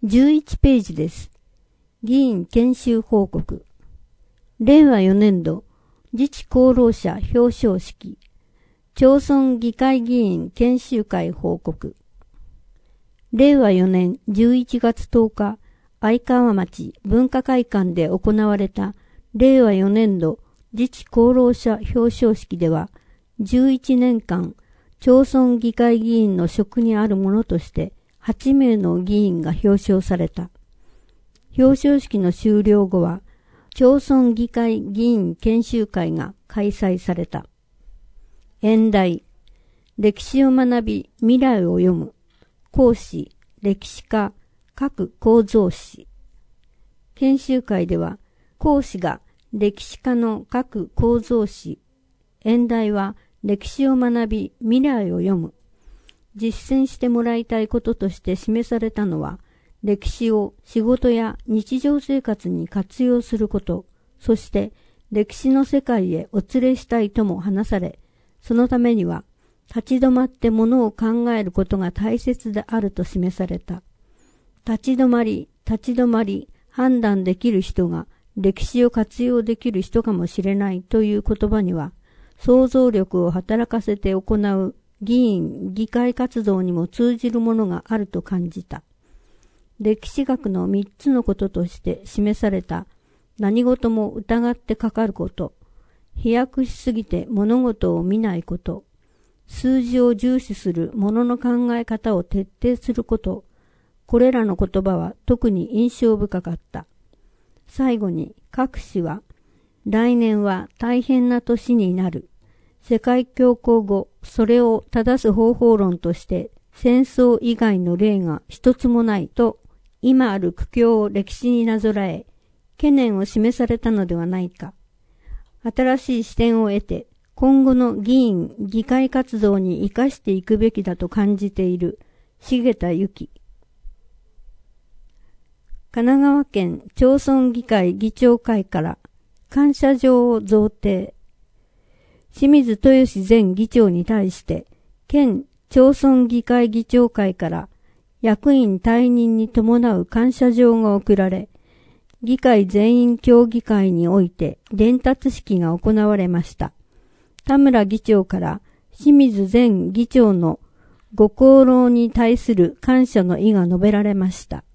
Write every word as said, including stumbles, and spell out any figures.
じゅういちページです。議員研修報告。れいわよねんど自治功労者表彰式。町村議会議員研修会報告。れいわよねんじゅういちがつとおか、愛川町文化会館で行われたれいわよねんど自治功労者表彰式では、じゅういちねんかん町村議会議員の職にあるものとしてはちめいの議員が表彰された。表彰式の終了後は、町村議会議員研修会が開催された。演題、歴史を学び未来を読む。講師、歴史家、各構造史。研修会では、講師が歴史家の各構造史。演題は、歴史を学び未来を読む。実践してもらいたいこととして示されたのは、歴史を仕事や日常生活に活用すること、そして歴史の世界へお連れしたいとも話され、そのためには立ち止まってものを考えることが大切であると示された。立ち止まり、立ち止まり、判断できる人が歴史を活用できる人かもしれないという言葉には、想像力を働かせて行う議員、議会活動にも通じるものがあると感じた。歴史学の三つのこととして示された何事も疑ってかかること、飛躍しすぎて物事を見ないこと、数字を重視する物の考え方を徹底すること、これらの言葉は特に印象深かった。最後に各氏は、来年は大変な年になる。世界恐慌後、それを正す方法論として戦争以外の例が一つもないと、今ある苦境を歴史になぞらえ、懸念を示されたのではないか。新しい視点を得て、今後の議員、議会活動に生かしていくべきだと感じている、重田由紀。神奈川県町村議会議長会から感謝状を贈呈。清水豊志前議長に対して、県町村議会議長会から役員退任に伴う感謝状が贈られ、議会全員協議会において伝達式が行われました。田村議長から清水前議長のご功労に対する感謝の意が述べられました。